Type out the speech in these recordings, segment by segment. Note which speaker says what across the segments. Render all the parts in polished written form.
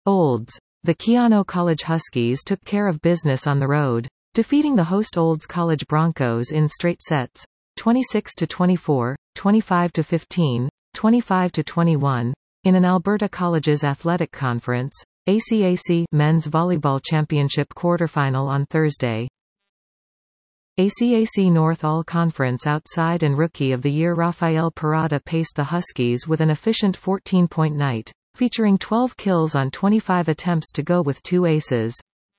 Speaker 1: Olds. The Keanu College Huskies took care of business on the road, defeating the host Olds College Broncos in straight sets, 26-24, 25-15, 25-21, in an Alberta Colleges Athletic Conference, ACAC Men's Volleyball Championship quarterfinal on Thursday. ACAC North All-Conference outside and Rookie of the Year Rafael Parada paced the Huskies with an efficient 14-point night, featuring 12 kills on 25 attempts to go with 2 aces.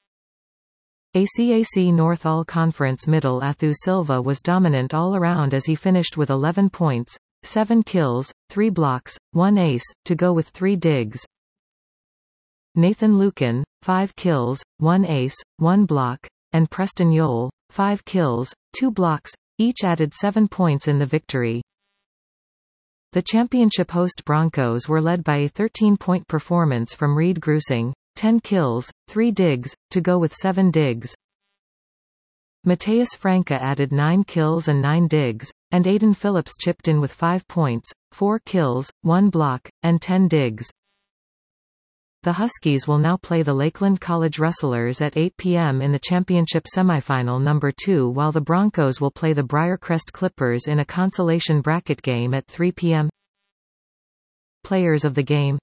Speaker 1: ACAC North All-Conference middle Athu Silva was dominant all around as he finished with 11 points, 7 kills, 3 blocks, 1 ace, to go with 3 digs. Nathan Lucan, 5 kills, 1 ace, 1 block, and Preston Yole, 5 kills, 2 blocks, each added 7 points in the victory. The championship host Broncos were led by a 13-point performance from Reed Grusing, 10 kills, 3 digs, to go with 7 digs. Mateus Franca added 9 kills and 9 digs, and Aiden Phillips chipped in with 5 points, 4 kills, 1 block, and 10 digs. The Huskies will now play the Lakeland College Rustlers at 8 p.m. in the championship semifinal number 2, while the Broncos will play the Briarcrest Clippers in a consolation bracket game at 3 p.m. Players of the game: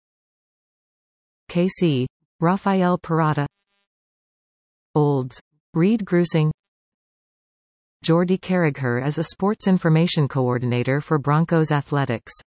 Speaker 1: KC, Rafael Parada. Olds, Reed Grusing. Jordy Carragher as a sports information coordinator for Broncos Athletics.